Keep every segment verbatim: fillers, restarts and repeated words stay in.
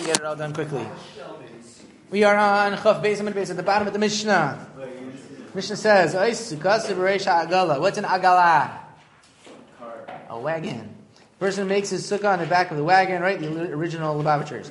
Get it all done quickly. We are on Chaf Beis Amud Beis at the bottom of the Mishnah. Mishnah says, what's an agala? A wagon. Person makes his sukkah on the back of the wagon, right? The original Lubavitchers.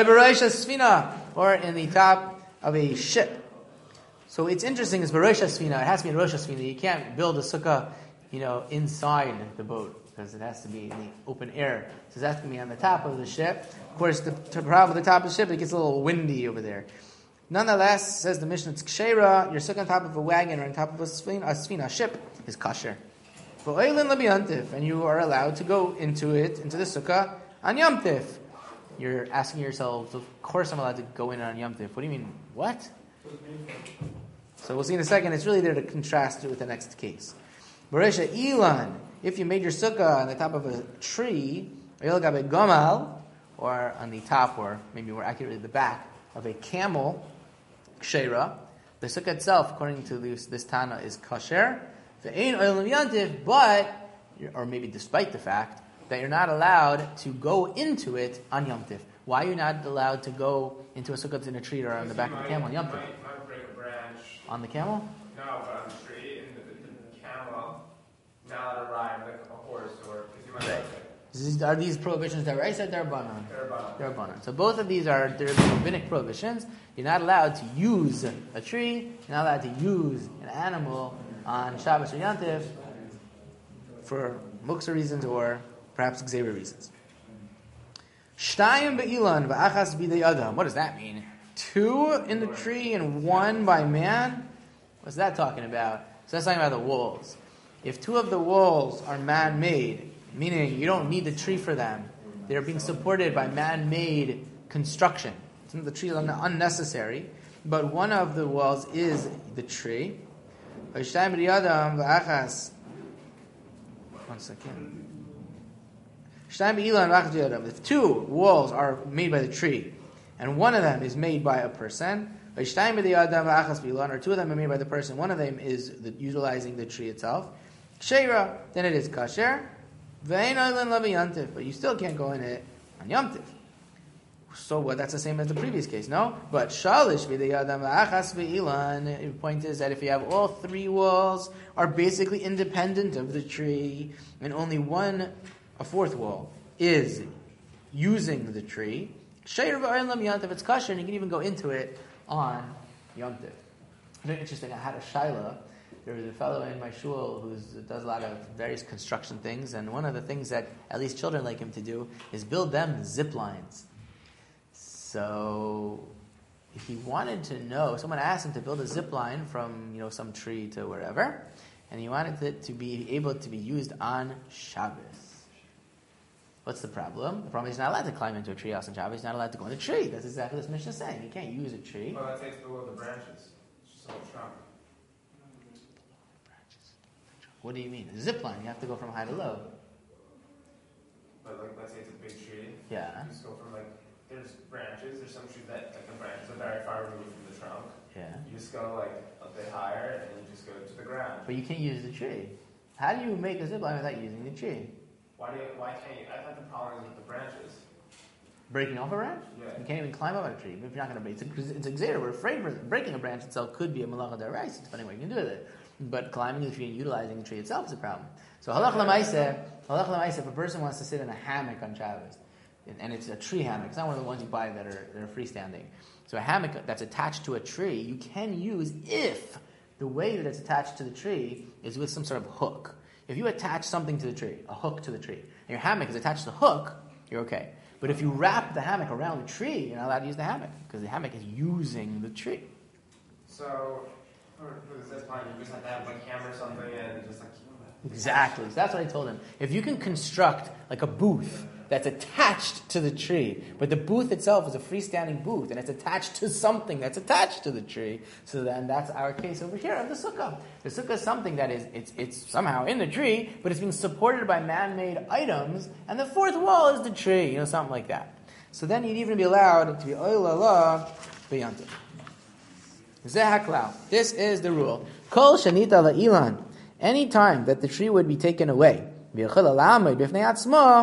Or in the top of a ship. So it's interesting, it's Barosh Sfina. It has to be in Rosh Sfina. You can't build a sukkah, you know, inside the boat, because it has to be in the open air. So that's going to be on the top of the ship. Of course, the, the problem with the top of the ship, it gets a little windy over there. Nonetheless, says the Mishnah, it's kshera, your sukkah on top of a wagon or on top of a sfina, a, sfina, a ship, is kasher. And you are allowed to go into it, into the sukkah, on Yom Tif. You're asking yourselves, of course I'm allowed to go in on Yom Tif. What do you mean, what? So we'll see in a second, it's really there to contrast it with the next case. Baresha Ilan, if you made your sukkah on the top of a tree, or on the top, or maybe more accurately the back, of a camel, kshera, the sukkah itself, according to this, this Tana, is kasher, but, or maybe despite the fact, that you're not allowed to go into it on Yom Tif. Why are you not allowed to go into a sukkah that's in a tree or on the back of the camel on Yom Tif? On the camel? No, but on the tree, and the, the, the camel, not allowed to ride like a horse, or because you might right. This is, are these prohibitions deraisa or derabanan? Derabanan. Derabanan. So both of these are rabbinic prohibitions. You're not allowed to use a tree. You're not allowed to use an animal on Shabbos or Yom Tif for muksa reasons or perhaps gzeira reasons. Shtayim be'ilan v'achas b'idei adam. What does that mean? Two in the tree and one by man? What's that talking about? So that's talking about the walls. If two of the walls are man-made, meaning you don't need the tree for them, they're being supported by man-made construction. Some of the trees are unnecessary, but one of the walls is the tree. One second. If two walls are made by the tree, and one of them is made by a person, or two of them are made by the person, one of them is the, utilizing the tree itself, kshera, then it is kasher, but you still can't go in it on Yom Tif. So what? That's the same as the previous case, no? But shalish v'deyadam v'achas v'ilan. The point is that if you have all three walls are basically independent of the tree, and only one, a fourth wall, is using the tree, sheir v'aylam Yom Tif, it's kasher, and you can even go into it on Yom Tif. Very interesting. I had a shaila. There was a fellow in my shul who does a lot of various construction things, and one of the things that at least children like him to do is build them zip lines. So, if he wanted to know, someone asked him to build a zip line from, you know, some tree to wherever, and he wanted it to be able to be used on Shabbos. What's the problem? The problem is he's not allowed to climb into a tree house on Shabbos. He's not allowed to go in a tree. That's exactly what this Mishnah is saying. You can't use a tree. Well, that takes below the branches. It's just a little trunk. What do you mean? A zip line, you have to go from high to low. But like, let's say it's a big tree. Yeah. You just go from like, there's branches, there's some trees that, like the branches are very far removed from the trunk. Yeah. You just go like a bit higher and you just go to the ground. But you can't use the tree. How do you make a zip line without using the tree? Why do you, why can't you? I thought the problem is with the branches. Breaking off a branch? Yeah. You can't even climb up a tree. If you're not going to break it, it's a gzeira. We're afraid breaking a branch itself could be a malacha deraisa, depending on what you can do with it. But climbing the tree and utilizing the tree itself is a problem. So halach l'maaseh, halach l'maaseh, if a person wants to sit in a hammock on Shabbos, and it's a tree hammock, it's not one of the ones you buy that are, that are freestanding. So a hammock that's attached to a tree, you can use if the way that it's attached to the tree is with some sort of hook. If you attach something to the tree, a hook to the tree, and your hammock is attached to the hook, you're okay. But if you wrap the hammock around the tree, you're not allowed to use the hammock, because the hammock is using the tree. So, for, for the zip line, you just have to have like hammer something and just like... Exactly. So that's what I told him. If you can construct like a booth that's attached to the tree, but the booth itself is a freestanding booth, and it's attached to something that's attached to the tree, so then that's our case over here of the sukkah. The sukkah is something that is, it's it's somehow in the tree, but it's being supported by man-made items, and the fourth wall is the tree, you know, something like that. So then you'd even be allowed to be oilala b'yantiv. Zeh This is the rule. Kol shanita la'ilan. Any time that the tree would be taken away,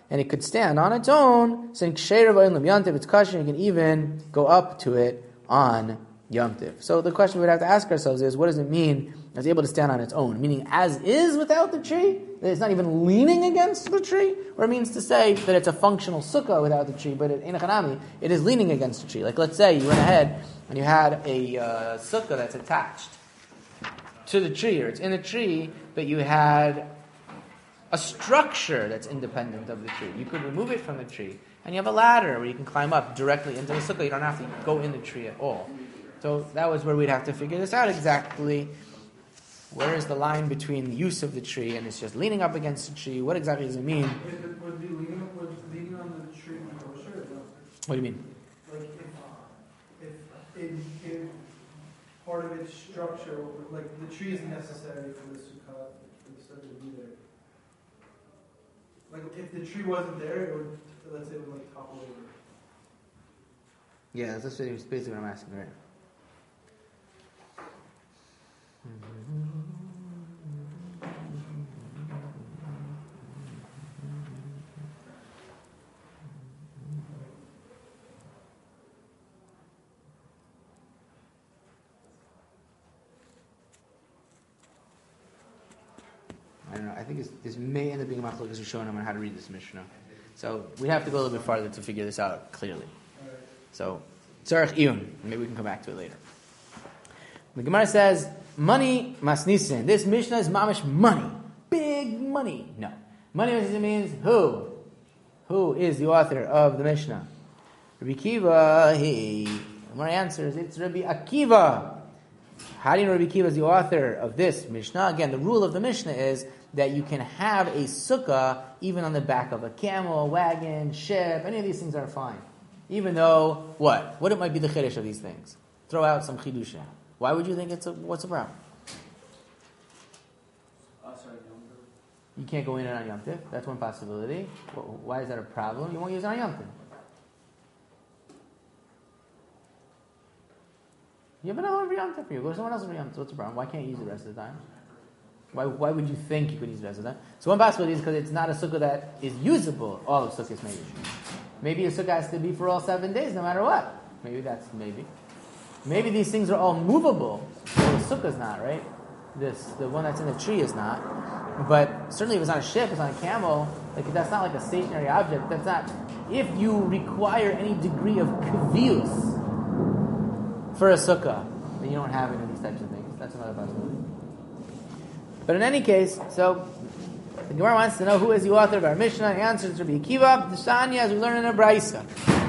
and it could stand on its own. So it's kosher, you can even go up to it on Yom Tiv. So the question we'd have to ask ourselves is, what does it mean it's able to stand on its own? Meaning as is without the tree? That it's not even leaning against the tree? Or it means to say that it's a functional sukkah without the tree, but in Hanami, it is leaning against the tree. Like let's say you went ahead and you had a uh, sukkah that's attached to the tree, or it's in a tree, but you had a structure that's independent of the tree. You could remove it from the tree, and you have a ladder where you can climb up directly into the sukkah. You don't have to go in the tree at all. So that was where we'd have to figure this out exactly. Where is the line between the use of the tree and it's just leaning up against the tree? What exactly does it mean? If it would be leaning, up, would leaning on the tree be kosher? What do you mean? Like if, if it, if part of its structure, like the tree is necessary for the sukkah, for the sukkah to be there. Like if the tree wasn't there, it would, let's say, it would like topple over. Yeah, that's basically what I'm asking, right? I don't know. I think it's, this may end up being a machlokes because you're showing them on how to read this Mishnah. So we have to go a little bit farther to figure this out clearly. So, tzarech iyun. Maybe we can come back to it later. The Gemara says, money masnisin. This Mishnah is mamish money. Big money. No. Money masnisin means who? Who is the author of the Mishnah? Rabbi Akiva, he. The Gemara answers, it's Rabbi Akiva. How do you know Rabbi Akiva is the author of this Mishnah? Again, the rule of the Mishnah is that you can have a sukkah even on the back of a camel, wagon, ship. Any of these things are fine. Even though, what? What it might be the chiddush of these things? Throw out some chiddushim. Why would you think it's a, what's the problem? You can't go in it on Yom Tiv. That's one possibility. Why is that a problem? You won't use it on Yom Tiv. You have another one for Yom Tiv for you. Go to someone else for Yom Tiv. What's the problem? Why can't you use it the rest of the time? Why, why would you think you could use it the rest of the time? So one possibility is because it's not a sukkah that is usable all of sukkahs maybe. Maybe a sukkah has to be for all seven days no matter what. Maybe that's maybe. Maybe these things are all movable. Well, the sukkah's not, right? This, the one that's in the tree is not. But certainly if it's on a ship, it's on a camel, like that's not like a stationary object. That's not, if you require any degree of kavius for a sukkah, then you don't have any of these types of things. That's another possibility. But in any case, so the Gemara wants to know who is the author of our Mishnah. The answer is Rabbi Akiva. The Shani, as we learn in a Braisa.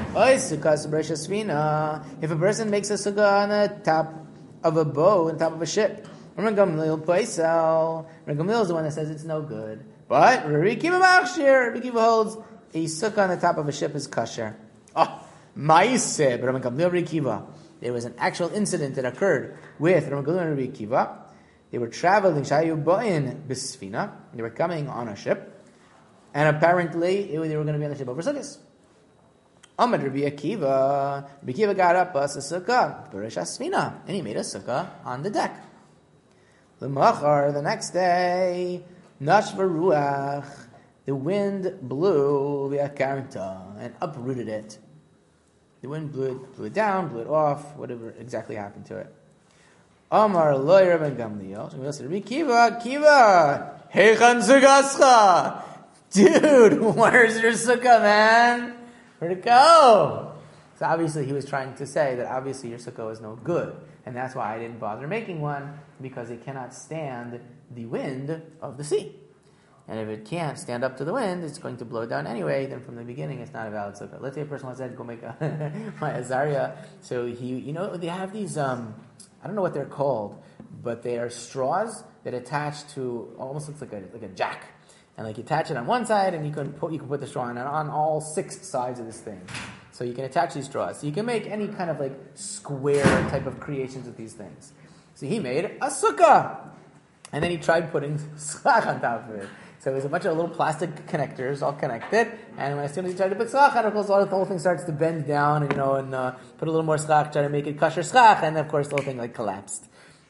If a person makes a sukkah on the top of a bow, on top of a ship, Rabbi Gamliel is the one that says it's no good. But Rabbi Akiva Machshir, Rabbi Akiva holds a sukkah on the top of a ship is kosher. Oh, Ma'iseh, Rabbi Gamliel, Rabbi Akiva. There was an actual incident that occurred with Rabbi Gamliel and Rabbi Akiva. They were traveling, Shayu Bo'in Bisfina. They were coming on a ship, and apparently it, they were going to be on the ship over sukkahs. Amad Rabbi Akiva. Rabbi Akiva got up us a sukkah, Barish Asfina, and he made a sukkah on the deck. The Machar, the next day, Nashva Ruach, the wind blew V'akarta and uprooted it. The wind blew it, blew it down, blew it off, whatever exactly happened to it. Amar Lo Rabbi Gamliel. So we said, Rabbi Akiva, Akiva, Heichan Sugascha. Dude, where's your sukkah, man? Where'd it go? So obviously he was trying to say that obviously your sukkah is no good. And that's why I didn't bother making one, because it cannot stand the wind of the sea. And if it can't stand up to the wind, it's going to blow down anyway, then from the beginning it's not a valid sukkah. Let's say a person wants to go make a my Azaria. So he, you know, they have these, um, I don't know what they're called, but they are straws that attach to, almost looks like a, like a jack. And like you attach it on one side, and you can put you can put the straw on on all six sides of this thing. So you can attach these straws. So you can make any kind of like square type of creations with these things. So he made a sukkah, and then he tried putting schach on top of it. So it was a bunch of little plastic connectors all connected, and as soon as he tried to put schach on it, of course, the whole thing starts to bend down, and you know, and uh, put a little more schach, try to make it kosher schach, and then of course the whole thing like collapsed.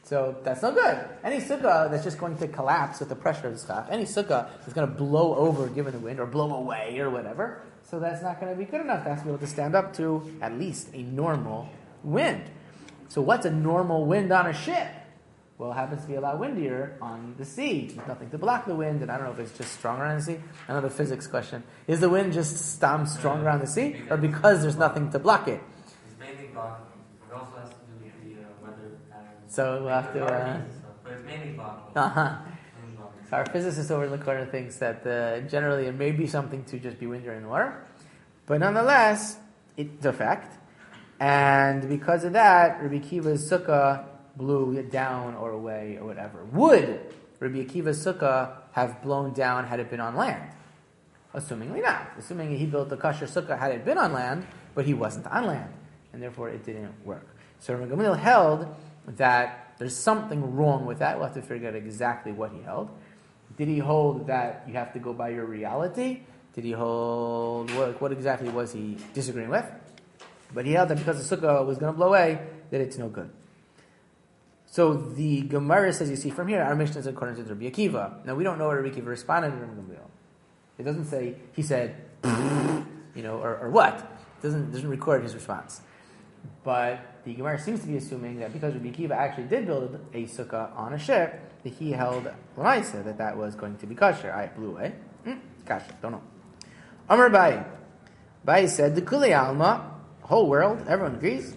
So that's no good. Any sukkah that's just going to collapse with the pressure of the schach, any sukkah that's going to blow over given the wind or blow away or whatever, so that's not going to be good enough. It has to be able to stand up to at least a normal wind. So what's a normal wind on a ship? Well, it happens to be a lot windier on the sea. There's nothing to block the wind, and I don't know if it's just stronger on the sea. Another physics question. Is the wind just stom stronger on the sea, or because there's nothing to block it? It's mainly blocking. It also has to do with the uh, weather patterns. So we'll have to... Uh, but it's mainly blocking. uh-huh. So our physicist over in the corner thinks that uh, generally it may be something to just be windier in the water, but nonetheless, it's a fact. And because of that, Rabbi Akiva's sukkah blew it down or away or whatever. Would Rabbi Akiva's sukkah have blown down had it been on land? Assumingly not. Assuming he built the kosher sukkah had it been on land, but he wasn't on land, and therefore it didn't work. So Rabbi Gamliel held that there's something wrong with that. We'll have to figure out exactly what he held. Did he hold that you have to go by your reality? Did he hold, what, what exactly was he disagreeing with? But he held that because the sukkah was going to blow away, that it's no good. So the Gemara says, you see from here, our Mishnah is according to Rabbi Akiva. Now we don't know what Rabbi Akiva responded to Rabbi Gamliel. It doesn't say, he said, you know, or, or what. It doesn't, doesn't record his response. But the Gemara seems to be assuming that because Rabbi Akiva actually did build a sukkah on a ship, that he held l'maisa, that that was going to be kosher. I blew away. Mm, kosher, don't know. Amar Bai. Bai said, the Kuli Alma, whole world, everyone agrees,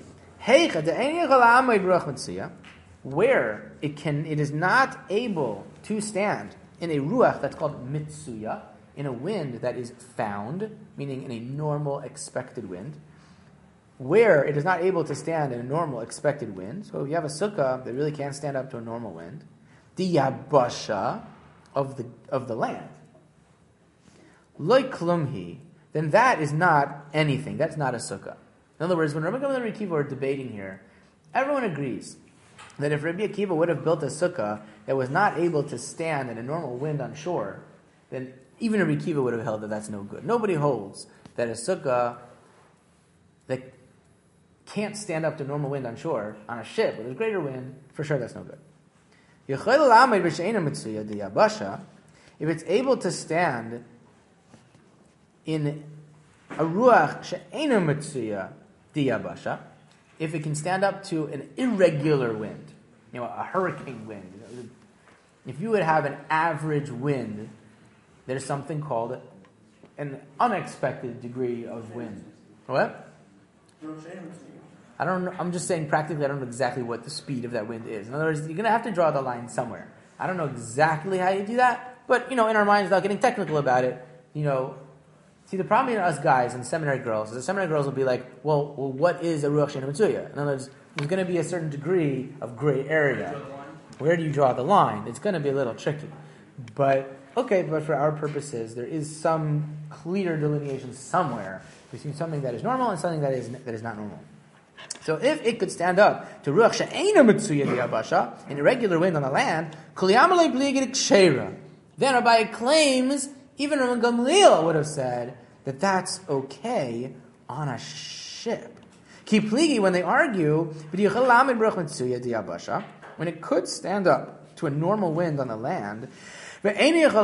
where it can, it is not able to stand in a ruach that's called mitsuya, in a wind that is found, meaning in a normal expected wind, where it is not able to stand in a normal expected wind. So if you have a sukkah that really can't stand up to a normal wind, the yabasha of the of the land, loy klumhi, then that is not anything. That's not a sukkah. In other words, when Rabbi Gamliel and Rabbi Akiva are debating here, everyone agrees that if Rabbi Akiva would have built a sukkah that was not able to stand in a normal wind on shore, then even Rabbi Akiva would have held that that's no good. Nobody holds that a sukkah that can't stand up to normal wind on shore, on a ship with a greater wind, for sure that's no good. If it's able to stand in a ruach she'ena mitzuya diyabasha, if it can stand up to an irregular wind, you know, a hurricane wind. If you would have an average wind, there's something called an unexpected degree of wind. What? I don't know. I'm just saying practically I don't know exactly what the speed of that wind is. In other words, you're going to have to draw the line somewhere. I don't know exactly how you do that, but, you know, in our minds, without getting technical about it, you know, see, the problem in us guys and seminary girls is the seminary girls will be like, well, well what is a ruach she'ena mitzuya? In other words, there's going to be a certain degree of gray area. Where do you draw the line? It's going to be a little tricky. But, okay, but for our purposes, there is some clear delineation somewhere between something that is normal and something that is that is not normal. So if it could stand up to ruach she'ena mitzuya diyabasha, an irregular wind on the land, kuliyamalei bligid ksheira, then Rabbi claims even Rabbi Gamliel would have said that that's okay on a ship. Ki pligi, when they argue, when it could stand up to a normal wind on the land, and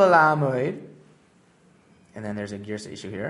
then there's a girsa issue here,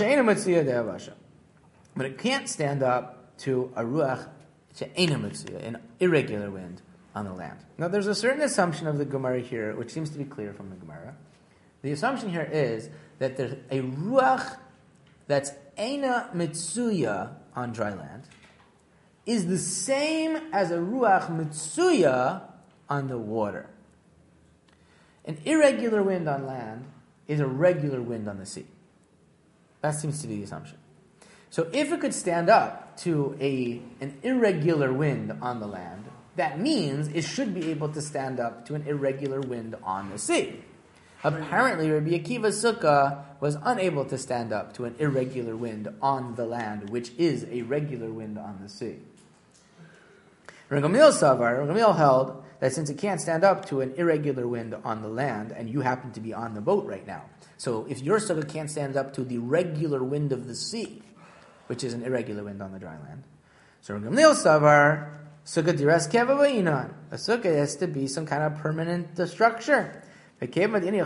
but it can't stand up to a ruach she'ena mitzuya, an irregular wind on the land. Now there's a certain assumption of the Gemara here, which seems to be clear from the Gemara. The assumption here is that there's a ruach that's ena mitzuya on dry land is the same as a ruach mitzuya on the water. An irregular wind on land is a regular wind on the sea. That seems to be the assumption. So if it could stand up to a an irregular wind on the land, that means it should be able to stand up to an irregular wind on the sea. Apparently, Rabbi Akiva's sukkah was unable to stand up to an irregular wind on the land, which is a regular wind on the sea. Rabbi Gamliel Savar, Rabbi Gamliel held that since it can't stand up to an irregular wind on the land, and you happen to be on the boat right now, so if your sukkah can't stand up to the regular wind of the sea, which is an irregular wind on the dry land, so Rabbi Gamliel Savar Sukkah diras keva v'yinon. A sukkah has to be some kind of permanent uh, structure. And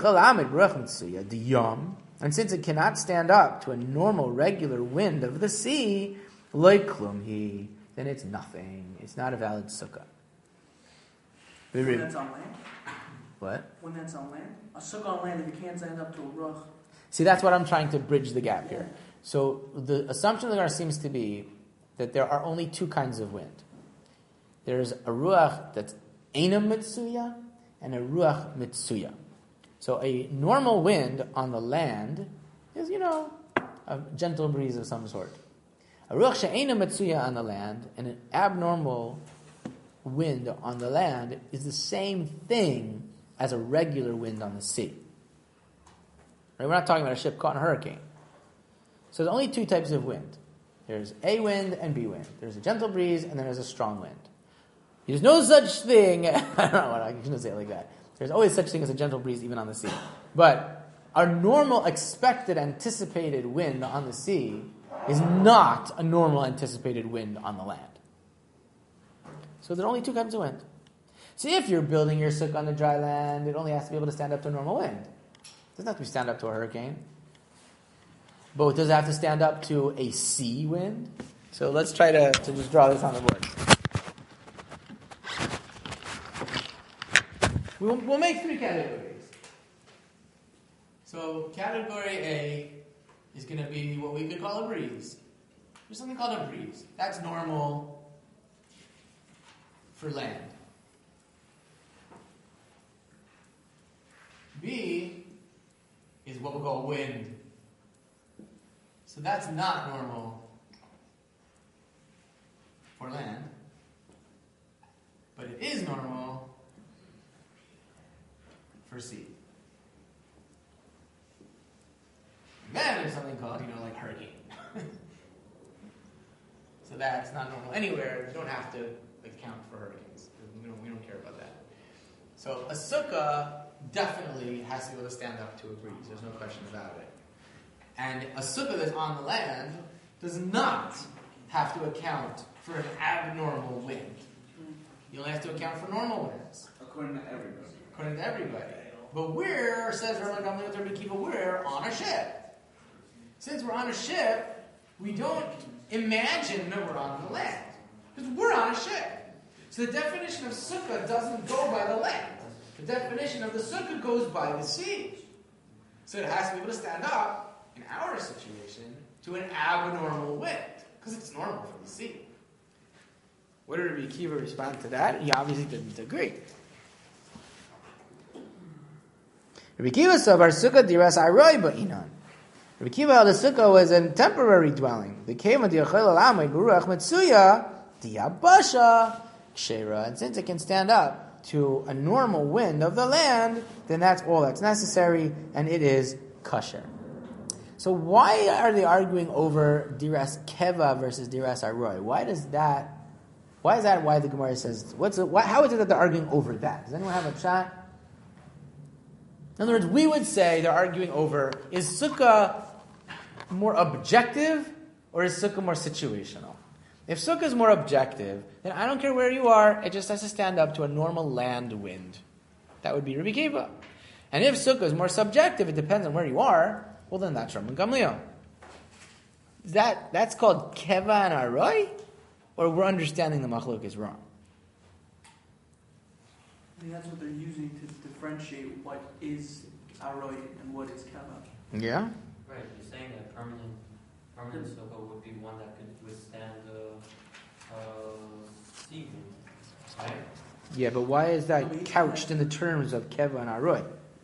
since it cannot stand up to a normal, regular wind of the sea, like klumhi, then it's nothing. It's not a valid sukkah. When that's on land? What? When that's on land? A sukkah on land, if you can't stand up to a ruach. See, that's what I'm trying to bridge the gap here. So the assumption of the Gemara seems to be that there are only two kinds of wind. There's a ruach that's eina mitsuya and a ruach mitsuya. So a normal wind on the land is, you know, a gentle breeze of some sort. A ruach she'eina mitsuya on the land and an abnormal wind on the land is the same thing as a regular wind on the sea. Right? We're not talking about a ship caught in a hurricane. So there's only two types of wind. There's A wind and B wind. There's a gentle breeze and then there's a strong wind. There's no such thing, I don't know what I shouldn't say it like that. There's always such thing as a gentle breeze even on the sea. But our normal expected anticipated wind on the sea is not a normal anticipated wind on the land. So there are only two kinds of wind. So if you're building your sukkah on the dry land, it only has to be able to stand up to a normal wind. It doesn't have to be stand up to a hurricane. But does it have to stand up to a sea wind? So let's try to, to just draw this on the board. We'll, we'll make three categories. So category A is going to be what we could call a breeze. There's something called a breeze. That's normal for land. B is what we call wind. So that's not normal for land, but it is normal for sea. And then there's something called, you know, like hurricane. So that's not normal anywhere. You don't have to account for hurricanes. We don't, we don't care about that. So a sukkah definitely has to be able to stand up to a breeze. There's no question about it. And a sukkah that's on the land does not have to account for an abnormal wind. You only have to account for normal winds. According to everybody. According to everybody. But we're, says Rabbi Gamliel Rabbi Akiva, we're on a ship. Since we're on a ship, we don't imagine that we're on the land. Because we're on a ship. So the definition of sukkah doesn't go by the land. The definition of the sukkah goes by the sea. So it has to be able to stand up, in our situation, to an abnormal wind. Because it's normal for the sea. What did Rabbi Akiva respond to that? He obviously didn't agree. Rabbi Akiva said, "Our sukkah diras aroi ba'inan." Rabbi Akiva held the sukkah was a temporary dwelling. The kema diachol alamei beruach mitsuya diabasha kshera. And since it can stand up to a normal wind of the land, then that's all that's necessary, and it is kosher. So why are they arguing over diras keva versus diras aroi? Why does that? Why is that? Why the Gemara says? What's it, why, how is it that they're arguing over that? Does anyone have a shot? In other words, we would say they're arguing over, is sukkah more objective or is sukkah more situational? If sukkah is more objective, then I don't care where you are, it just has to stand up to a normal land wind. That would be Rabbi Akiva. And if sukkah is more subjective, it depends on where you are, well then that's Rabban Gamliel. Is that, that's called keva and aroi? Or we're understanding the machlok is wrong? I think that's what they're using to differentiate what is aroi and what is keva. Yeah? Right, you're saying that permanent permanent sukkah would be one that could withstand the uh, sea wind, right? Yeah, but why is that couched in the terms of keva and aroi?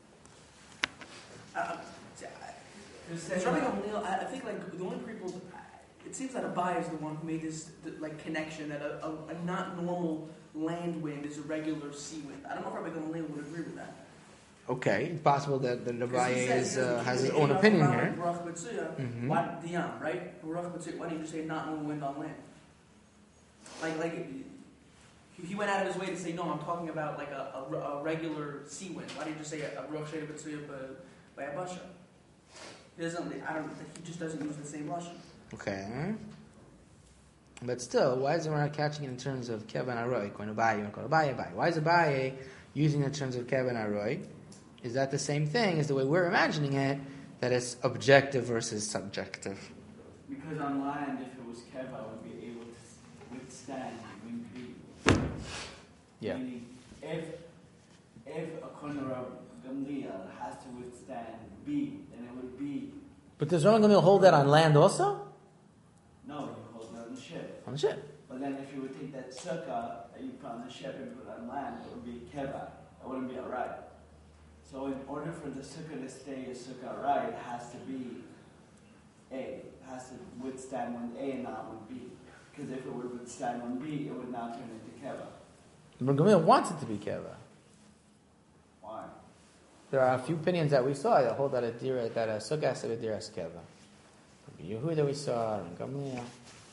Uh, It's Rabbi Gamliel, I I think like the only people, it seems that Abai is the one who made this like connection that a, a, a not normal land wind is a regular sea wind. I don't know if Rabbi Gamliel would agree with that. Okay, it's possible that the Rabbi is, uh, has his he own says, opinion "Baruch here. Baruch Mitsuya," Mhm. Why Diyam, right? Baruch Mitsuya, why don't you just say not normal wind on land? Like, like he- he went out of his way to say, no, I'm talking about like a, a, a regular sea wind. Why don't you just say a Baruch Shei Mitsuya by Abasha? He doesn't, I don't, he just doesn't use the same Russian. Okay. But still, why is it we're not catching it in terms of Keva and Aroy? Going to Abaye, going to Abaye, Abaye. Why is Abaye using it in terms of Keva and Aroy? Is that the same thing as the way we're imagining it, that it's objective versus subjective? Because on land, if it was Keva, I would be able to withstand wind speed. Yeah. Meaning, if if a Konarab Gamliel has to withstand B, then it would be. But does Rabban Gamliel hold that on land also? No, you hold it on the ship. On the ship. But then if you would take that sukkah that you put on the ship and put it on land, it would be Keva. It wouldn't be alright. So in order for the sukkah to stay a sukkah right, it has to be A. It has to withstand wind A and not wind B. Because if it would withstand wind B, it would not turn into Keva. Rabban Gamliel wants it to be Keva. Why? There are a few opinions that we saw that hold that a dira, that a sukkah has to be dira Keva. Yehuda we saw, and Gamliel.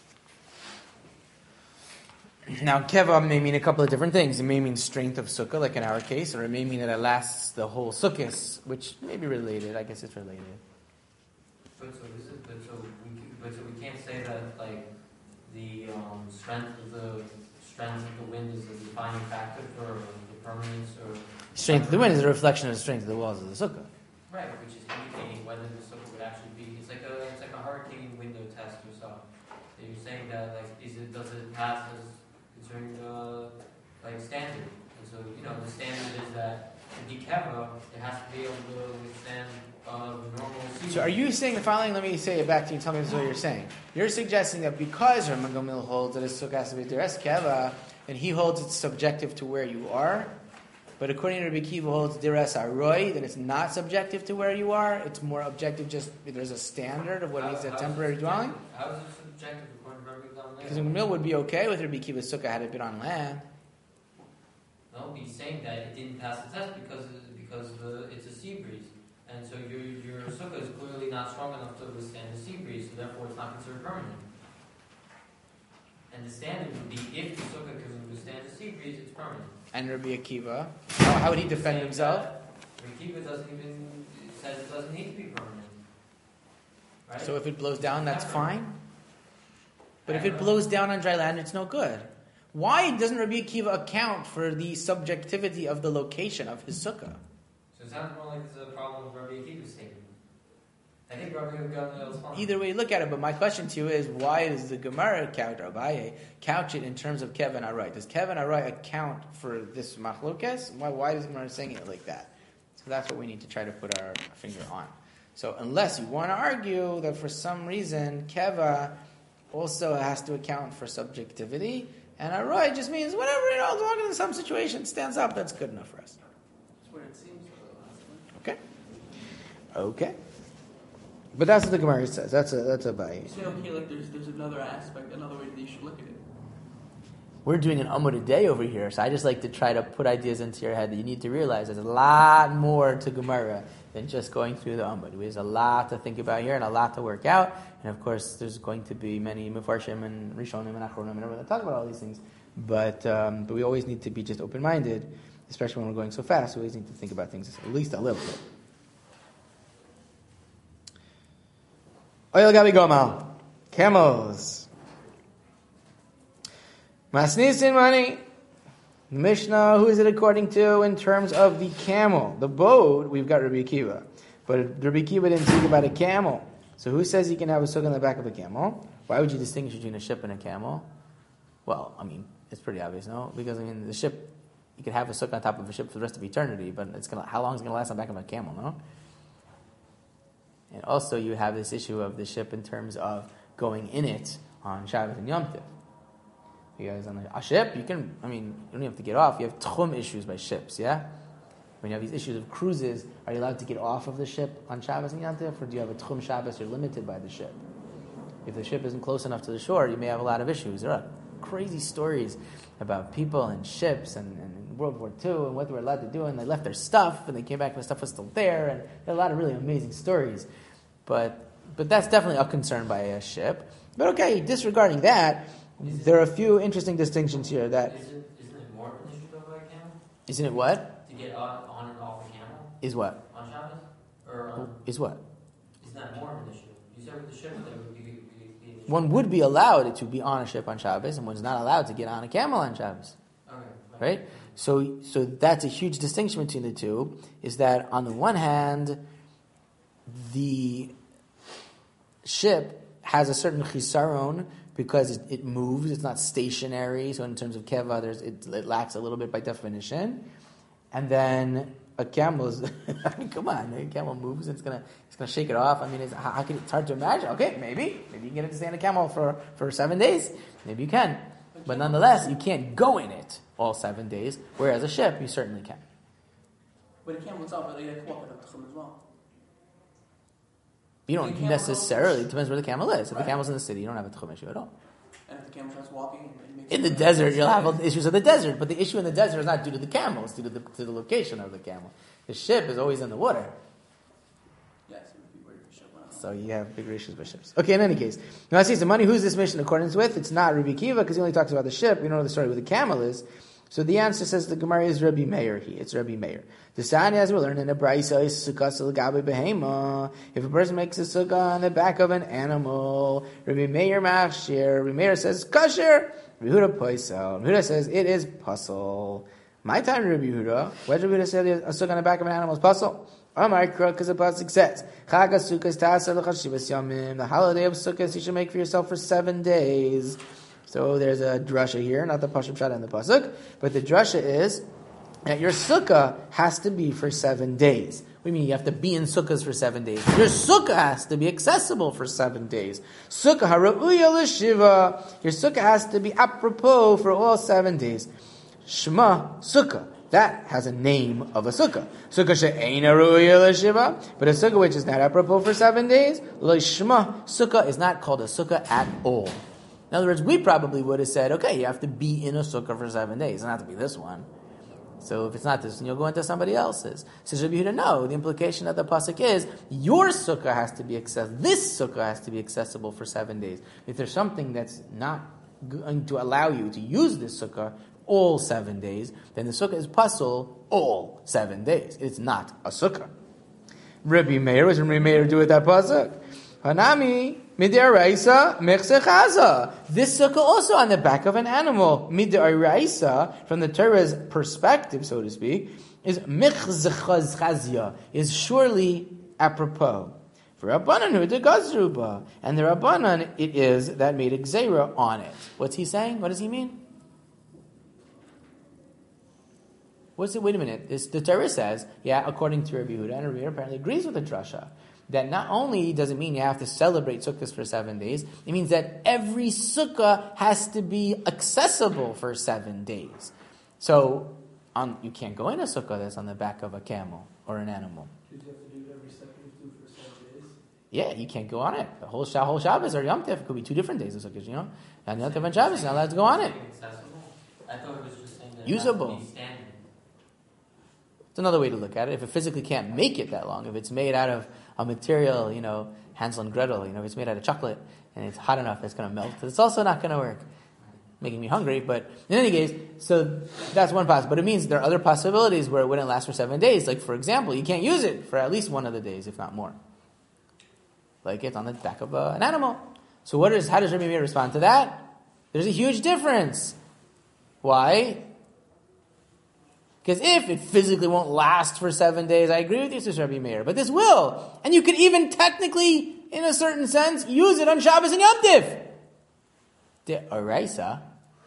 Now, Keva may mean a couple of different things. It may mean strength of sukkah, like in our case, or it may mean that it lasts the whole sukkahs, which may be related. I guess it's related. But so is it? But so we, but so we can't say that like the um, strength of the strength of the wind is a defining factor for the permanence or Strength of the wind is a reflection of the strength of the walls of the sukkah. right, which is indicating whether the sukkah would actually be. It's like a it's like a hurricane window test or so. So you're saying that like is it does it pass as concerning the like standard? And so you know the standard is that to be keva, it has to be able to withstand uh, normal season. So are you saying the following? Let me say it back to you and tell me this is what you're saying. You're suggesting that because Rabban Gamliel holds that a sukkah has to be dira Keva, and he holds it's subjective to where you are. But according to Rabbi Kiva holds diras aroy, then it's not subjective to where you are. It's more objective. Just there's a standard of what How- means a how is temporary it dwelling. subjective? How is it subjective according to Rabbi Gamliel? Because the mill would be okay with Rabbi Kiva's sukkah had it been on land. No, he's saying that it didn't pass the test because because the, it's a sea breeze, and so your your sukkah is clearly not strong enough to withstand the sea breeze, so therefore it's not considered permanent. And the standard would be if the sukkah can withstand the sea breeze, it's permanent. And Rabbi Akiva, how, how would he defend Saying himself? that Rabbi Akiva doesn't even says it doesn't need to be permanent, right? So if it blows down, that's Never. fine. But if I it don't know. blows down on dry land, it's no good. Why doesn't Rabbi Akiva account for the subjectivity of the location of his sukkah? So it sounds more like it's a problem with Rabbi Akiva's statement. I think Rabbi Gamliel is fine. Either way you look at it, but my question to you is, why does the Gemara couch, or Abaye, couch it in terms of Kev and Arai? Does Kev and Arai account for this machlokes? Why, why is Gemara saying it like that? So that's what we need to try to put our finger on. So unless you want to argue that for some reason Keva also has to account for subjectivity, and Arai just means whatever, you know, as long as in some situation stands up, that's good enough for us. That's where it seems though. Okay? Okay. But that's what the Gemara says. That's a that's a Abaye. You say okay, like there's there's another aspect, another way that you should look at it. We're doing an Amud a day over here, so I just like to try to put ideas into your head that you need to realize there's a lot more to Gemara than just going through the Amud. There's a lot to think about here and a lot to work out. And of course, there's going to be many Mefarshim and Rishonim and Achronim and everyone that talk about all these things. But um, but we always need to be just open-minded, especially when we're going so fast. We always need to think about things at least a little bit. Oil Gabi Gomal. Camels. Masnisin money. The Mishnah, who is it according to in terms of the camel? The boat, we've got Rabbi Akiva. But Rabbi Akiva didn't speak about a camel. So who says he can have a sukkah on the back of a camel? Why would you distinguish between a ship and a camel? Well, I mean, it's pretty obvious, no? Because, I mean, the ship, you could have a sukkah on top of a ship for the rest of eternity, but it's gonna, how long is it going to last on the back of a camel, no? And also you have this issue of the ship in terms of going in it on Shabbat and Yom Tov. Because on a ship, you can, I mean, you don't have to get off. You have tchum issues by ships, yeah? When you have these issues of cruises, are you allowed to get off of the ship on Shabbos and Yom Tov, or do you have a tchum Shabbos, you're limited by the ship? If the ship isn't close enough to the shore, you may have a lot of issues. There are crazy stories about people and ships and, and in World War Two and what they were allowed to do, and they left their stuff, and they came back and the stuff was still there, and there are a lot of really amazing stories. But but that's definitely a concern by a ship. But okay, disregarding that, there are a few interesting distinctions here that... Isn't, isn't it more of an issue though by a camel? Isn't it what? To get on, on and off a camel Is what? on Shabbos? Or um, Is what? isn't that more of an issue? You said with the ship that it would be, be, be one would be allowed to be on a ship on Shabbos, and one's not allowed to get on a camel on Shabbos. Okay. Right? So, so that's a huge distinction between the two, is that on the one hand, the ship has a certain chisaron because it, it moves, it's not stationary, so in terms of keva, there's, it, it lacks a little bit by definition. And then a camel is, I mean, come on, a camel moves, it's gonna, it's gonna shake it off. I mean, it's, how, how can, it's hard to imagine. Okay, maybe, maybe you can get it to stay on a camel for, for seven days. Maybe you can. But nonetheless, you can't go in it all seven days, whereas a ship, you certainly can. But a camel itself, they can walk with a tchum as well. You The don't camel necessarily, goes- it depends where the camel is. If Right. the camel's in the city, you don't have a tchum issue at all. And if the camel starts walking, it makes In the it- desert, you'll have issues of the desert, but the issue in the desert is not due to the camel, it's due to the, to the location of the camel. The ship is always in the water, Yes, it would be weird for sure. I don't know. so you have bigger issues with ships. Okay, in any case, now I see the money. Who's this mission in accordance with? It's not Rabbi Kiva because he only talks about the ship. We don't know the story where the camel is. So the answer says the Gemara is Rabbi Meir. He, it's Rabbi Meir. The Sani, as we learned in the Brisa, is sukkah l'gabe behema. If a person makes a sukkah on the back of an animal, Rabbi Meir machshir. Rabbi Meir says kasher. Rabbi Yehuda poisel. Rabbi Yehuda says it is puzzle. My time, Rabbi Yehuda. Why did Rabbi Yehuda say a sukkah on the back of an animal is puzzle? Amar Kruk, because the pasuk says, Chag HaSukkos ta'aseh l'chashivas yamim. The holiday of Sukkot you should make for yourself for seven days. So there's a drasha here, not the pashut pshat in the pasuk, but the drasha is that your sukkah has to be for seven days. What do you mean you have to be in sukkahs for seven days? Your sukkah has to be accessible for seven days. Sukkah hara'uya l'shiva. Your sukkah has to be apropos for all seven days. Shema sukkah. That has a name of a sukkah. Sukkah she'eina ru'ya l'shiva. But a sukkah which is not apropos for seven days, lo shema sukkah is not called a sukkah at all. In other words, we probably would have said, okay, you have to be in a sukkah for seven days. It doesn't have to be this one. So if it's not this one, you'll go into somebody else's. Says Rabbi Yehuda, no. The implication of the pasuk is, your sukkah has to be accessible. This sukkah has to be accessible for seven days. If there's something that's not going to allow you to use this sukkah all seven days, then the sukkah is puzzle all seven days. It's not a sukkah. Rabbi Meir, what does Rabbi Meir do with that pasuk? Hanami, mid'araisa, mechsechaza. This sukkah also on the back of an animal. Mid'araisa, from the Torah's perspective, so to speak, is mechzechazchazia, is surely apropos. For Rabbanan hu de gazruba. And the Rabbanan, it is that made a gzeira on it. What's he saying? What does he mean? What's it? Wait a minute. This, the Torah says, yeah, according to Rabbi Yehuda, and Rabbi Yehuda apparently agrees with the drasha, that not only does it mean you have to celebrate sukkahs for seven days, it means that every sukkah has to be accessible for seven days. So, on, you can't go in a sukkah that's on the back of a camel or an animal. You have to do it every second you do for seven days. Yeah, you can't go on it. The whole, whole Shabbos or Yom Tov could be two different days of sukkahs, you know? And Yom Tov and Shabbos, you're not allowed to go on it. Accessible? I thought it was just saying that Usable. it has to be standard. It's another way to look at it. If it physically can't make it that long, if it's made out of a material, you know, Hansel and Gretel, you know, if it's made out of chocolate and it's hot enough, it's going to melt. It's also not going to work. Making me hungry, but in any case, so that's one possibility. But it means there are other possibilities where it wouldn't last for seven days. Like, for example, you can't use it for at least one of the days, if not more. Like it's on the back of uh, an animal. So what is, how does Rabbi Meir respond to that? There's a huge difference. Why? Because if it physically won't last for seven days, I agree with you, Sister Rabbi Meir, but this will. And you could even technically, in a certain sense, use it on Shabbos and Yom Tiv. The Araisa.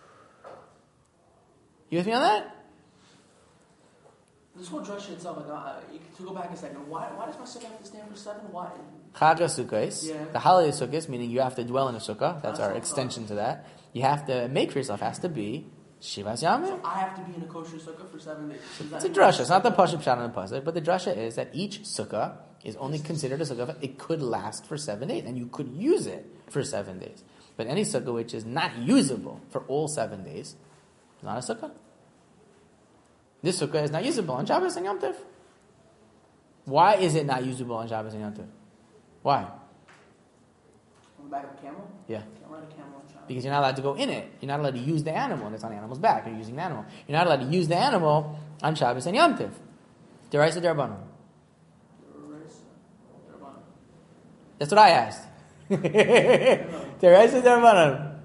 You with me on that? This whole drasha itself, like, uh, to go back a second, why, why does my sukkah have to stand for seven? Why? Chag HaSukkos, Yeah. the holiday of Sukkos, meaning you have to dwell in a sukkah. That's our That's extension to that. You have to make for yourself, has to be Shivas Yamim. I have to be in a kosher sukkah for seven days. Does that It's a mean- drasha. It's not the pashut pshat on the pasuk, but the drasha is that each sukkah is only considered a sukkah. It could last for seven days, and you could use it for seven days. But any sukkah which is not usable for all seven days is not a sukkah. This sukkah is not usable on Shabbos and Yom Tov. Why is it not usable on Shabbos and Yom Tov? Why? On the back of a camel? Yeah. Can't ride a camel on Shabbos. Because you're not allowed to go in it. You're not allowed to use the animal, and it's on the animal's back. You're using the animal. You're not allowed to use the animal on Shabbos and Yom Tov. Deraisa Derabanan. That's what I asked. Deraisa, Derabanan.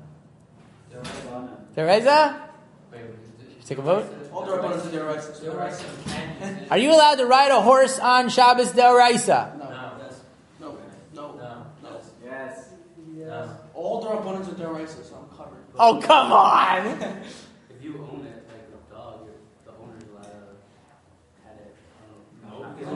Deraisa? Wait, wait, Take a vote. All the rabbanos are deraisa. Deraisa can use it. Are you allowed to ride a horse on Shabbos Deraisa? No. No. No. No. No. No. Yes. No. All the rabbanos are deraisa, so I'm covered. Oh, come on! If you own it like a dog, you're, the owner's allowed to have it. Um,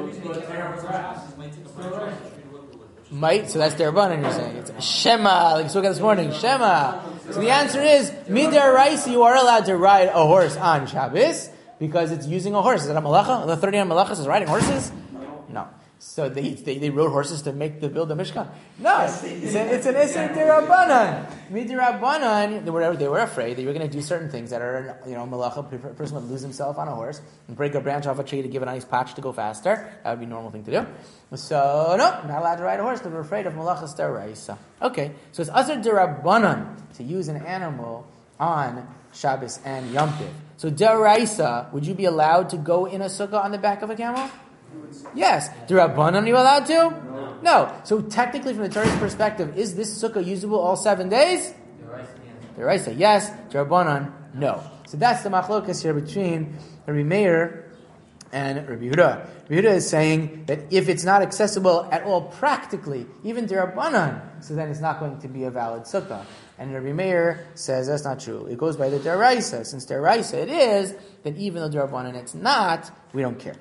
Might, so that's Derabanan you're saying. It's Shema, like we spoke about this morning. Shema. So the answer is, Midaraisa, you are allowed to ride a horse on Shabbos because it's using a horse. Is that a malacha? The thirty-nine malachas is riding horses? No. So they, they they rode horses to make the build the Mishkan. No, it's, a, it's an Isser Derabanan. Midirabanan, they were they were afraid that you were going to do certain things that are, you know, malacha. A person would lose himself on a horse and break a branch off a tree to give a nice patch to go faster. That would be a normal thing to do. So no, not allowed to ride a horse. They were afraid of malachas deraisa. Okay, so it's Asr Derabanan to use an animal on Shabbos and Yom Tov. So deraisa, would you be allowed to go in a sukkah on the back of a camel? Yes. Derabanan, are you allowed to? No. No. So technically, from the Torah's perspective, is this sukkah usable all seven days? Deraisa, yes. Derabanan, no. So that's the machlokas here between Rabbi Meir and Rabbi Yehuda. Rabbi Yehuda is saying that if it's not accessible at all practically, even Derabanan, so then it's not going to be a valid sukkah. And Rabbi Meir says that's not true. It goes by the Deraisa. Since Deraisa it is, then even though Derabanan it's not, we don't care.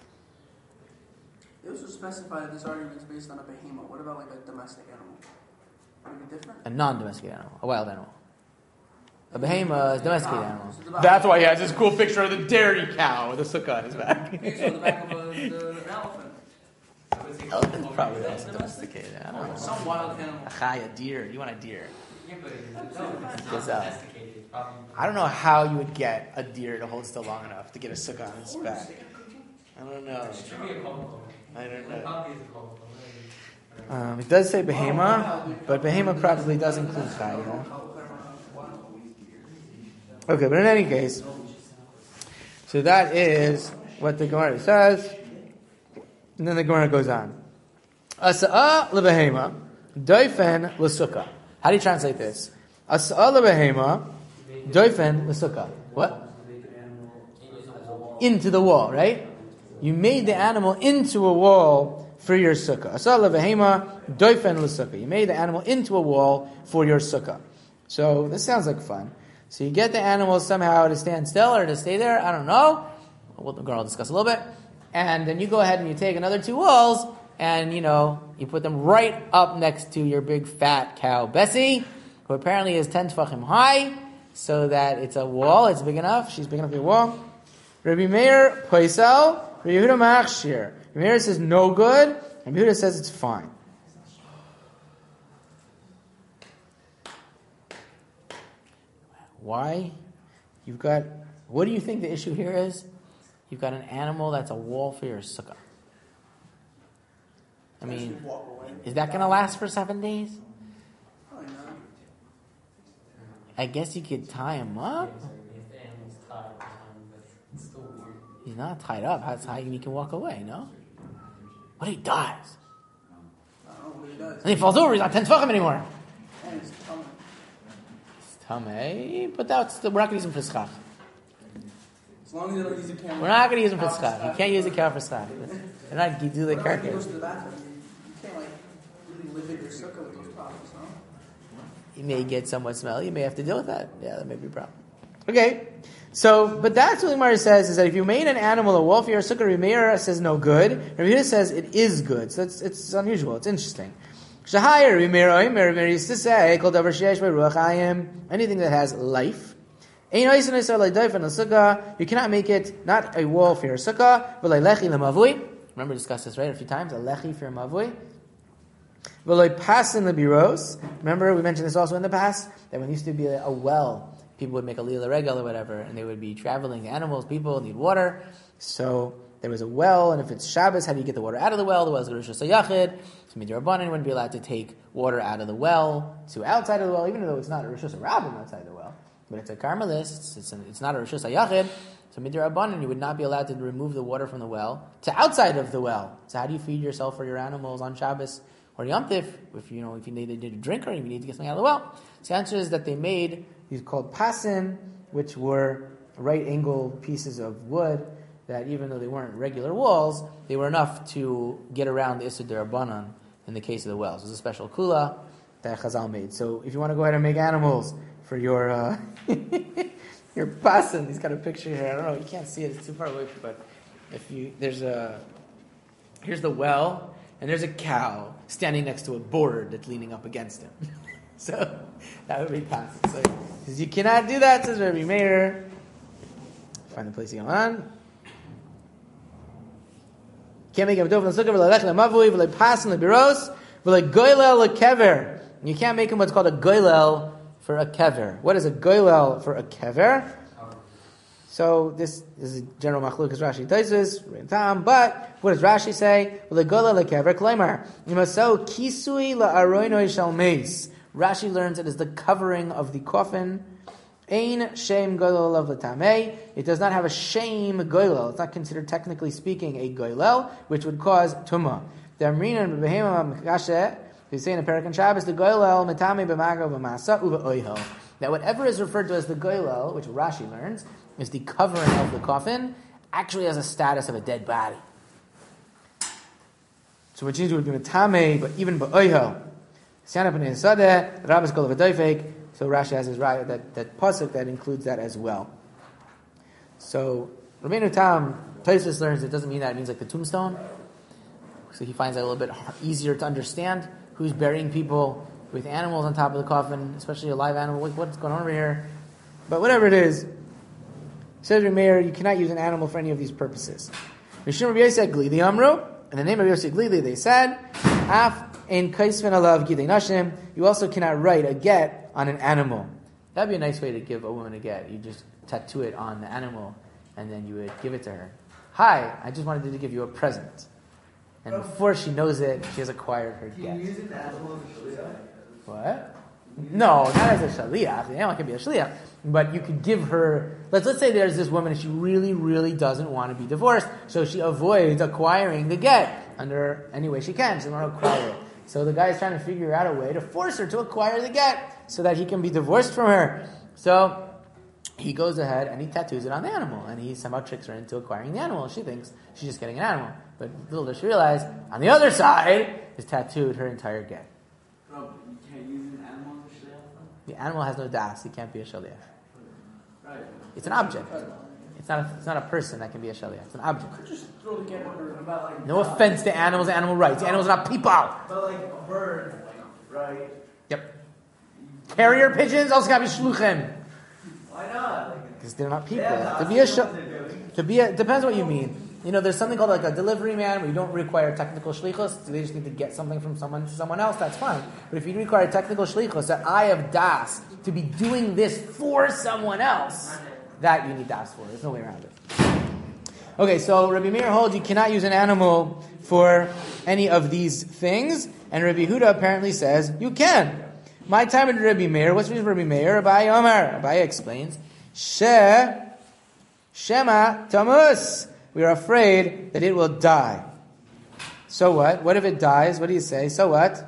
They also specify that this argument is based on a behemoth. What about like a domestic animal? Would it be different? A non-domesticated animal, a wild animal. A behemoth is a domesticated animal. So the back- That's why he has this cool picture of the dairy cow with a sukkah on his back. Okay, so the back of a, the, the elephant. Elephant's probably also domesticated. I don't know. Some wild animal. A chai, a deer. You want a deer? Yeah, but it's no, it's not Gazelle. domesticated. It's probably. I don't know how you would get a deer to hold still long enough to get a sukkah on its back. I don't know. It should be a comical. I don't It know. probably is a comical. Um, it does say behemoth, but behemoth probably does include chai. You know? Okay, but in any case, so that is what the Gemara says, and then the Gemara goes on. Asa'a lebehema, doifen l'sukkah. How do you translate this? Asa'a lebehema, doifen l'sukkah. What? Into the wall, right? You made the animal into a wall for your sukkah. Asa'a lebehema, doifen l'sukkah. You made the animal into a wall for your sukkah. So this sounds like fun. So you get the animal somehow to stand still or to stay there. I don't know. We'll, we'll discuss a little bit. And then you go ahead and you take another two walls and, you know, you put them right up next to your big fat cow, Bessie, who apparently is ten tefachim high, so that it's a wall. It's big enough. She's big enough to be a wall. Rabbi Meir, Poisel, Rabbi Yehuda Machshir. Rabbi Meir says no good. Rabbi Yehuda says it's fine. Why? You've got, what do you think the issue here is? You've got an animal that's a wall for your sukkah. I mean, is that going to last for seven days? Probably not. I guess you could tie him up. If the animal's tied, um, but it's still weird. He's not tied up. How high he can walk away, no? What if he dies? I don't know what he does. And he falls over, he's not ten tefachim anymore. And it's tummy. It's tamei, but that's the, we're not going to use him for schach. As long as they don't use a camera. We're not going to use him for schach. You can't use a cow for schach. They're not going to do the What about if he carcass. goes to the bathroom? You, you can't like really live in your sukkah with those problems, no? You may get somewhat smelly. You may have to deal with that. Yeah, that may be a problem. Okay. So, but that's what the Gemara says, is that if you made an animal a wall for your sukkah, Rabbi Meir says no good. Rabbi Yehuda says it is good. So it's, it's unusual. It's interesting. Shahayir, Rabbi Meir, Rabbi Meir used to say, Kol davar sheyesh bo ruach hayim, anything that has life. You cannot make it, not a wall for your sukkah, but like lechi lemavui. Remember, we discussed this, right, a few times, a lechi for your mavui. But like pasin the biros. Remember, we mentioned this also in the past, that when there used to be a well, people would make a lila regel or whatever, and they would be traveling, animals, people need water. So there was a well, and if it's Shabbos, how do you get the water out of the well? The well is Rishus HaYachid. So Midrabanan wouldn't be allowed to take water out of the well to outside of the well, even though it's not a Rishus HaRabbim outside the well. But it's a Carmelist, it's, it's, an, it's not a Rishus HaYachid. So Midrabanan, you would not be allowed to remove the water from the well to outside of the well. So how do you feed yourself or your animals on Shabbos or Yom Tif, if you know if you needed a drink or if you need to get something out of the well. So the answer is that they made these called pasin, which were right angle pieces of wood that even though they weren't regular walls, they were enough to get around the Issur D'Rabbanan in the case of the wells. It was a special kula that Chazal made. So if you want to go ahead and make animals for your uh, your pasin, he's got a picture here. I don't know, you can't see it, it's too far away, but if you there's a here's the well, and there's a cow standing next to a board that's leaning up against him. So that would be pasin. So because you cannot do that, says Rabbi Meir. Find the place you go on. Can't make a dof l'sukkah v'lalech l'mavui v'lepasin l'biros v'legoylel l'kever. You can't make him what's called a goylel for a kever. What is a goylel for a kever? So this, this is general machlukas Rashi Taisus, but what does Rashi say? V'legoylel l'kever kleimer imaso kisui la'aroinoi shalmeis. Rashi learns it is the covering of the coffin. Ein shem goylel of l'tamei. It does not have a shame goylel. It's not considered, technically speaking, a goylel, which would cause tumah. The Amrina and Behema Mekashe, they say in a Parak and Shabbos, the goylel metame b'mago b'masa u'b'oihel. That whatever is referred to as the goylel, which Rashi learns, is the covering of the coffin, actually has a status of a dead body. So which means it would be metame, but even b'oihel. Siana b'nei sadeh, Rabbis kol v'doifek. So Rashi has his right that that pasuk that includes that as well. So Rabbeinu Tam Tosfos learns it doesn't mean that it means like the tombstone. So he finds that a little bit easier to understand. Who's burying people with animals on top of the coffin, especially a live animal? What, what's going on over here? But whatever it is, says Rabbi Meir, you cannot use an animal for any of these purposes. Rishon Rabbi Yosef Glili Amru, in the name of Yosef Glili, they said, Af in kaisven alav gidei nashim. You also cannot write a get on an animal. That'd be a nice way to give a woman a get. You just tattoo it on the animal, and then you would give it to her. Hi, I just wanted to give you a present. And before she knows it, she has acquired her Can get. you use an animal as a shaliach? What? No, not as a shaliach. The animal can be a shaliach. But you could give her, let's let's say there's this woman and she really, really doesn't want to be divorced, so she avoids acquiring the get under any way she can. She doesn't want to acquire it. So the guy is trying to figure out a way to force her to acquire the get so that he can be divorced from her. So he goes ahead and he tattoos it on the animal, and he somehow tricks her into acquiring the animal. She thinks she's just getting an animal. But little does she realize, on the other side is tattooed her entire get. Bro, you can't use an animal as a shaliach? The animal has no das. It can't be a shaliach. Right. It's an object. It's not a, it's not a person that can be a shaliach. It's an object. Just throw the get over about like No offense to animals, animal rights. Animals are not people. But like a bird, right? Yep. Carrier pigeons also gotta be shluchim. Why not? Because they're not people. Yeah, To be a that's shal- what they're doing. to be a, depends what you mean. You know, there's something called like a delivery man where you don't require technical shlichus. So they just need to get something from someone to someone else. That's fine. But if you require technical shlichus, that I have das to be doing this for someone else, that you need das for. There's no way around it. Okay, so Rabbi Meir holds you cannot use an animal for any of these things, and Rabbi Huda apparently says you can. My time with Rabbi Meir. What's the reason for Rabbi Meir? Abai Omer. Abai explains. She Shema Tamus. We are afraid that it will die. So what? What if it dies? What do you say? So what?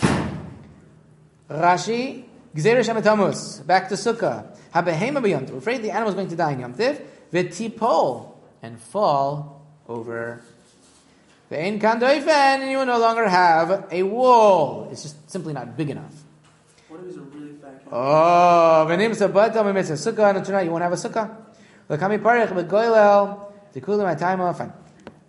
Rashi, Gzeir Shema Tamus. Back to Sukkah. Habehema b'Yom Tov. We're afraid the animal is going to die in Yom Tov. V'tipol. And fall over. Ve'en kan doifen. And you will no longer have a wall. It's just simply not big enough. what if he's a really fat cat? Oh, v'nim sabata v'mitzvah sukkah. And tonight you won't have a sukkah. L'kami parich v'goylel. T'kulim atayma. Fine.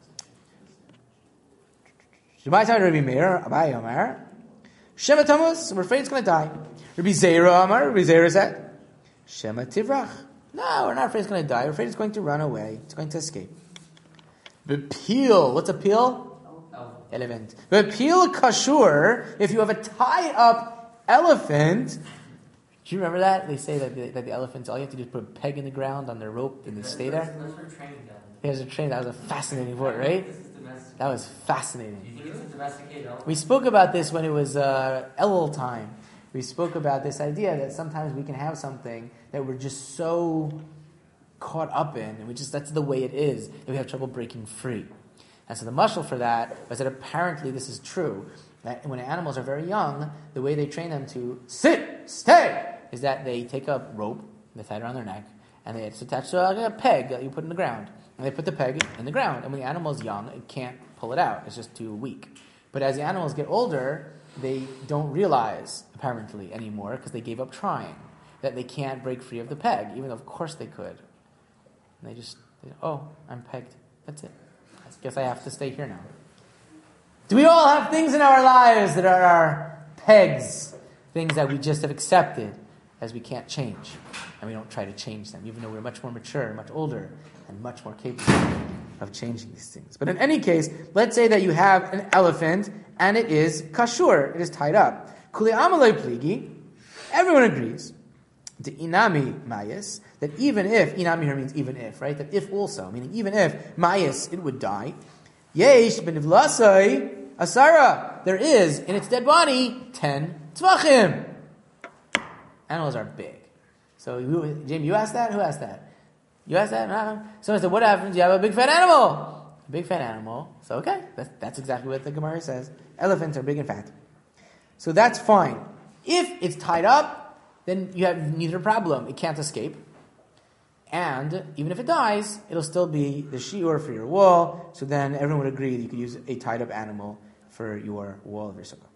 Shemai time Rabbi Meir. Abai Omer. Shema Tamus. We're afraid it's going to die. Rabbi Zera Omer. Rabbi Zera said. Shema Tivrach. No, we're not afraid it's going to die. We're afraid it's going to run away. It's going to escape. V'pil. What's a pil? Elephant. V'pil kashur. If you have a tied-up elephant. Do you remember that? They say that the, that the elephants, all you have to do is put a peg in the ground on their rope and they stay there. Those were training them. There's a train. That was a fascinating word, right? This is domestic. That was fascinating. Do you think it's a domesticated elephant? We spoke about this when it was uh, Elul time. We spoke about this idea that sometimes we can have something that we're just so caught up in, and we just that's the way it is, that we have trouble breaking free. And so the mashal for that was that apparently this is true, that when animals are very young, the way they train them to sit, stay, is that they take a rope, they tie it around their neck, and it's attached to a, a peg that you put in the ground. And they put the peg in the ground. And when the animal is young, it can't pull it out. It's just too weak. But as the animals get older, they don't realize, apparently, anymore, because they gave up trying, that they can't break free of the peg, even though of course they could. And they just, they, oh, I'm pegged. That's it. I guess I have to stay here now. Do we all have things in our lives that are our pegs? Things that we just have accepted as we can't change. And we don't try to change them, even though we're much more mature, much older, and much more capable of changing these things. But in any case, let's say that you have an elephant and it is kashur, it is tied up. Kuli amalei pligi, everyone agrees. The inami mayas, that even if, inami here means even if, right? That if also, meaning even if mayas, it would die. Yesh benivlasai asara, there is in its dead body ten tzvachim. Animals are big. So, you, Jamie, you asked that? Who asked that? You asked that? No. Someone said, what happens? You have a big fat animal. A big fat animal. So, okay. That's, that's exactly what the Gemara says. Elephants are big and fat. So, that's fine. If it's tied up, then you have neither problem. It can't escape. And even if it dies, it'll still be the shiur for your wall. So, then everyone would agree that you could use a tied up animal for your wall of your sukkah.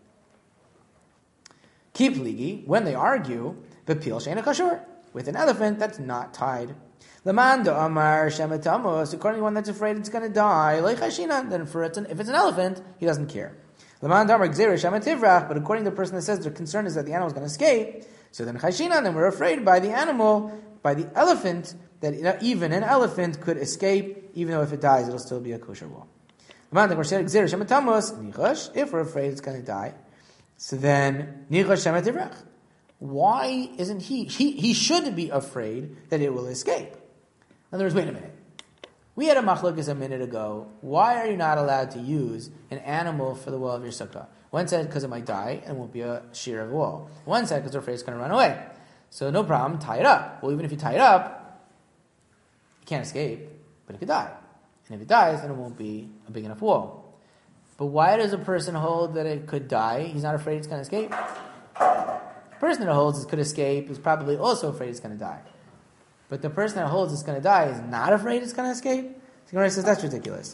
Keep ligi, when they argue, bepil she'ena kashur, with an elephant that's not tied. Laman da amar shemetamos, according to one that's afraid it's going to die, leichashina, then for it's an, if it's an elephant, he doesn't care. Laman da amar gzera shemetivrach, but according to the person that says their concern is that the animal is going to escape, so then chashina, then we're afraid by the animal, by the elephant, that even an elephant could escape, even though if it dies, it'll still be a kosher wall. Laman da amar gzera shemetamos, nichash, if we're afraid it's going to die, so then, why isn't he, he? He should be afraid that it will escape. In other words, wait a minute. We had a machlokes a minute ago. Why are you not allowed to use an animal for the wall of your sukkah? One said because it might die and won't be a shear of the wall. One said because they're afraid it's going to run away. So no problem, tie it up. Well, even if you tie it up, it can't escape, but it could die. And if it dies, then it won't be a big enough wall. But why does a person hold that it could die? He's not afraid it's going to escape. The person that holds it could escape is probably also afraid it's going to die. But the person that holds it's going to die is not afraid it's going to escape? The Gemara says that's ridiculous.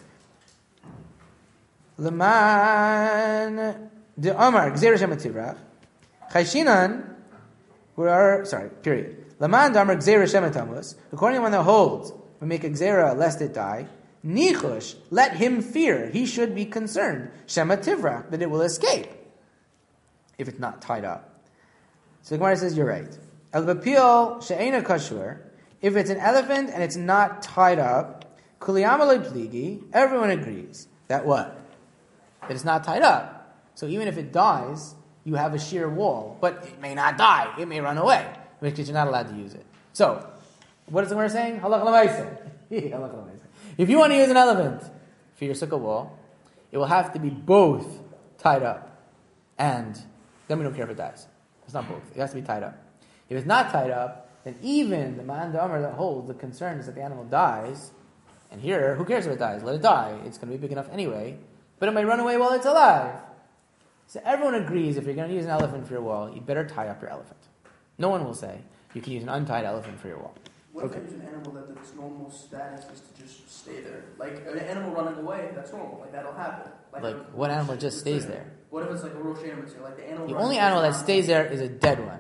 Leman de Amar Gzeira Shemativrach Chayshinan, we are sorry. Period. Leman de Amar Gzeira Shematamus. According to one that holds, we make a gzeira lest it die. Nichush, let him fear. He should be concerned. Shema Tivrach, that it will escape if it's not tied up. So the Gemara says, you're right. El bapil she'ena kashur. If it's an elephant and it's not tied up, kuliyamalei pligi, everyone agrees that what? That it's not tied up. So even if it dies, you have a sheer wall. But it may not die. It may run away. In which case you're not allowed to use it. So, what is the Gemara saying? Halach l'maaseh. Halach l'maaseh. If you want to use an elephant for your sukkah wall, it will have to be both tied up, and then we don't care if it dies. It's not both. It has to be tied up. If it's not tied up, then even the man d'amar that holds the concern is that the animal dies, and here, who cares if it dies? Let it die. It's going to be big enough anyway, but it might run away while it's alive. So everyone agrees if you're going to use an elephant for your wall, you better tie up your elephant. No one will say you can use an untied elephant for your wall. What okay. if there's an animal that its normal status is to just stay there? Like an animal running away, that's normal. Like that'll happen. Like, like what animal just stays there? What if it's like a rosh hashanah? Like the animal. The only animal that stays there is a dead one.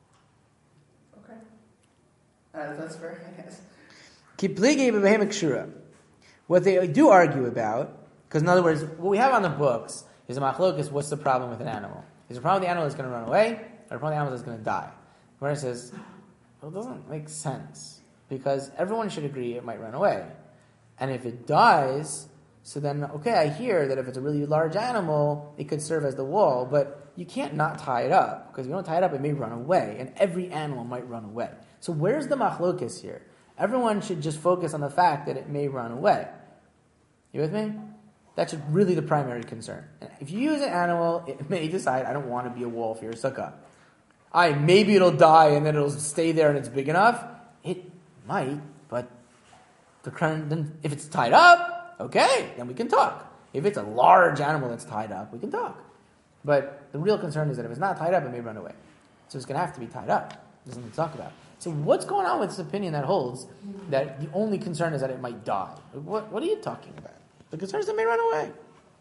Okay. Uh, that's fair, I guess. Kipligi b'behem kshura. What they do argue about, because in other words, what we have on the books is a machlokes. What's the problem with an animal? Is the problem with the animal that's going to run away, or the problem with the animal that's going to die? Where it says, well, it doesn't make sense. Because everyone should agree it might run away. And if it dies, so then, okay, I hear that if it's a really large animal, it could serve as the wall, but you can't not tie it up. Because if you don't tie it up, it may run away. And every animal might run away. So where's the machlokes here? Everyone should just focus on the fact that it may run away. You with me? That's really the primary concern. And if you use an animal, it may decide, I don't want to be a wall for your sukkah. I maybe it'll die and then it'll stay there and it's big enough. It might, but the then if it's tied up, okay, then we can talk. If it's a large animal that's tied up, we can talk. But the real concern is that if it's not tied up, it may run away. So it's going to have to be tied up. There's nothing to talk about. So what's going on with this opinion that holds that the only concern is that it might die? What, what are you talking about? The concern is that it may run away.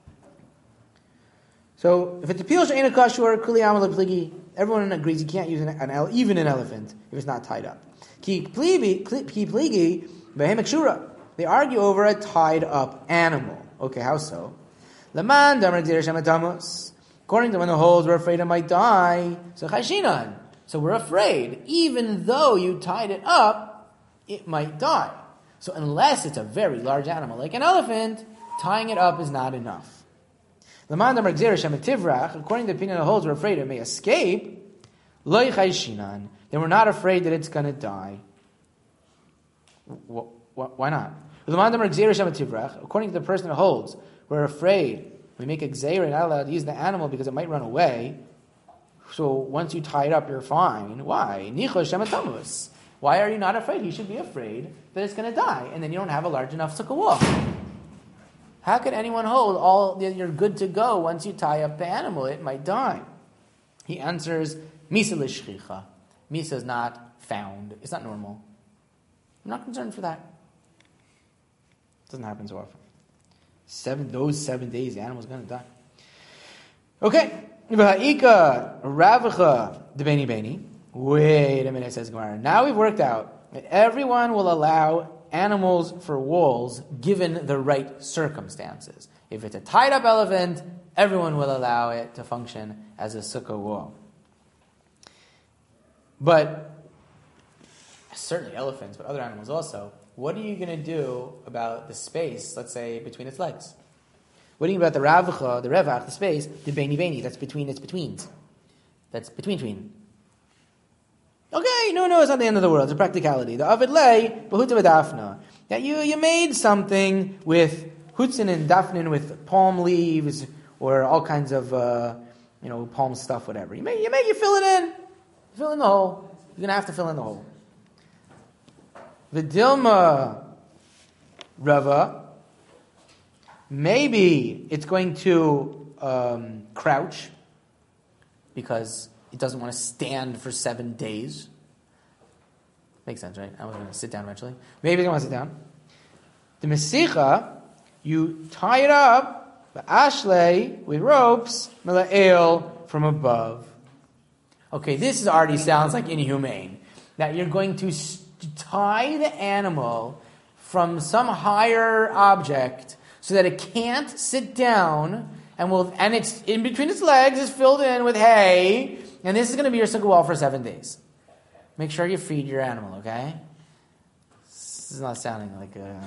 So if it's a pil she'ena kashur kuli amal pligi, everyone agrees you can't use an, an ele- even an elephant if it's not tied up. Ki pligi ki pligi behemek shura. They argue over a tied up animal. Okay, how so? Laman damar gzir shematamos. According to when the holes were afraid it might die, so chashinan. So we're afraid, even though you tied it up, it might die. So unless it's a very large animal, like an elephant, tying it up is not enough. According to the opinion of the holes, we're afraid it may escape. Then we're not afraid that it's going to die. Why not? According to the person that holds, we're afraid. We make a gzeira, not allowed to use the animal because it might run away. So once you tie it up, you're fine. Why? Why are you not afraid? You should be afraid that it's going to die, and then you don't have a large enough sukkah wall. How could anyone hold all that you're good to go once you tie up the animal? It might die. He answers, Misa l'shchicha. Misa is not found. It's not normal. I'm not concerned for that. It doesn't happen so often. Seven, those seven days, the animal's going to die. Okay. V'ha'ika ravacha debeni beni. Wait a minute, says Gemara. Now we've worked out that everyone will allow animals for walls given the right circumstances. If it's a tied up elephant, everyone will allow it to function as a sukkah wall. But certainly elephants, but other animals also, what are you going to do about the space, let's say, between its legs? What do you mean about the ravcha, the revach, the space, the beni beni, that's between its betweens. That's between between. Okay, no, no, it's not the end of the world. It's a practicality. The avid lay, behuta v'dafna. That you, you made something with hutzin and dafnin, with palm leaves, or all kinds of, uh, you know, palm stuff, whatever. You make, you make, you fill it in. Fill in the hole. You're going to have to fill in the hole. V'dilma rava. Maybe it's going to um, crouch because it doesn't want to stand for seven days. Makes sense, right? I was going to sit down eventually. Maybe they want to sit down. The mesicha, you tie it up, the ashley, with ropes, mela'el, from above. Okay, this is already sounds like inhumane. That you're going to st- tie the animal from some higher object so that it can't sit down, and will, and it's in between its legs is filled in with hay, and this is going to be your sukkah wall for seven days. Make sure you feed your animal, okay? This is not sounding like a...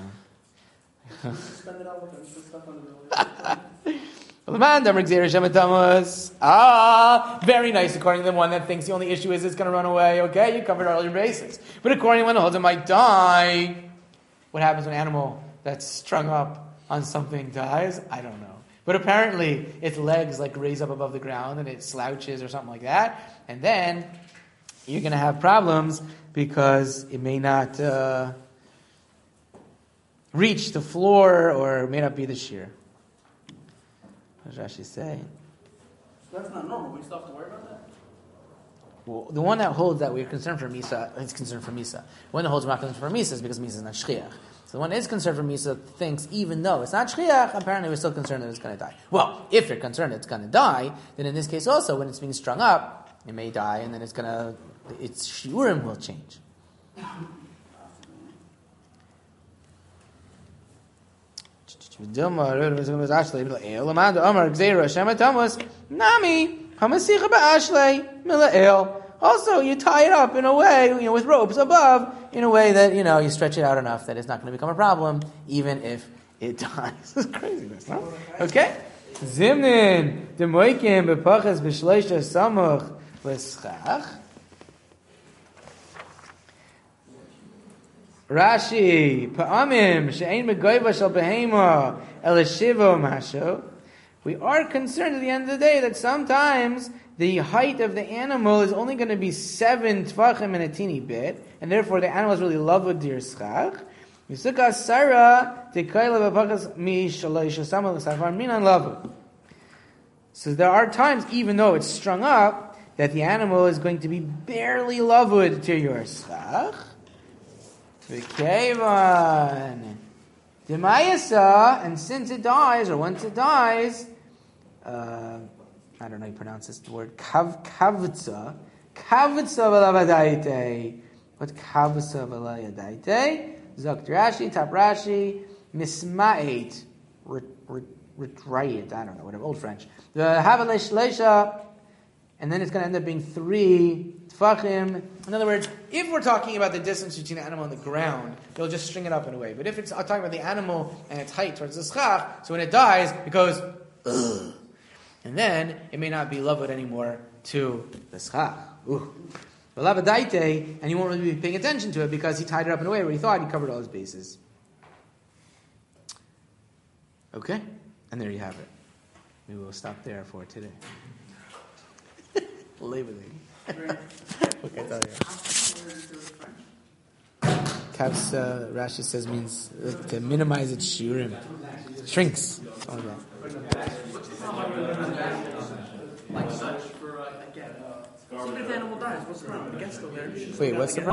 Ah, very nice according to the one that thinks the only issue is it's going to run away. Okay, you covered all your bases. But according to one that holds it might die. What happens when an animal that's strung up on something dies? I don't know. But apparently its legs like raise up above the ground and it slouches or something like that. And then you're going to have problems because it may not uh, reach the floor or it may not be the shear. What does Rashi say? So that's not normal. We still have to worry about that? Well, the one that holds that we're concerned for Misa, is concerned for Misa. The one that holds we're not concerned for Misa is because Misa is not Shchiach. So the one that is concerned for Misa thinks even though it's not Shchiach, apparently we're still concerned that it's going to die. Well, if you're concerned it's going to die, then in this case also, when it's being strung up, it may die and then it's going to, its shiurim will change. Also, you tie it up in a way, you know, with ropes above, in a way that, you know, you stretch it out enough that it's not going to become a problem, even if it dies. This is craziness, huh? Okay? Zimnin, demoikim, bepachas, b'shleisha, samuch, l'schach. Rashi, pa'amim, she'ein megoiva shal behema, elishivo masho. We are concerned at the end of the day that sometimes the height of the animal is only going to be seven tvachim and a teeny bit, and therefore the animal is really loved with dir schach. Yisukah Sarah, tekoila b'pachas mi shalosh samal l'safar minan lavu. So there are times, even though it's strung up, that the animal is going to be barely lavud to your schach. V'kevan Demayasa, and since it dies, or once it dies, uh, I don't know how you pronounce this word, kav kavtza, kavtza v'lavadaite. What kavtza v'lavadaite? Zok Rashi, Tap Rashi, misma'et, retrayet, I don't know, whatever, old French. The havalesh leisha, and then it's going to end up being three tfachim. In other words, if we're talking about the distance between the animal and the ground, they'll just string it up in a way. But if it's I'm talking about the animal and its height towards the schach, so when it dies, it goes, ugh. And then it may not be loved anymore to the schach. Lavadaite, and you won't really be paying attention to it because he tied it up in a way where he thought he covered all his bases. Okay? And there you have it. Maybe we'll stop there for today. Labeling. What can I tell you? Kavs, uh, Rashi says means uh, to minimize its shiurim. Shrinks. All of that. Like such for, uh, again. Even if the animal dies, what's the problem? The guest's still there. Wait, what's the problem?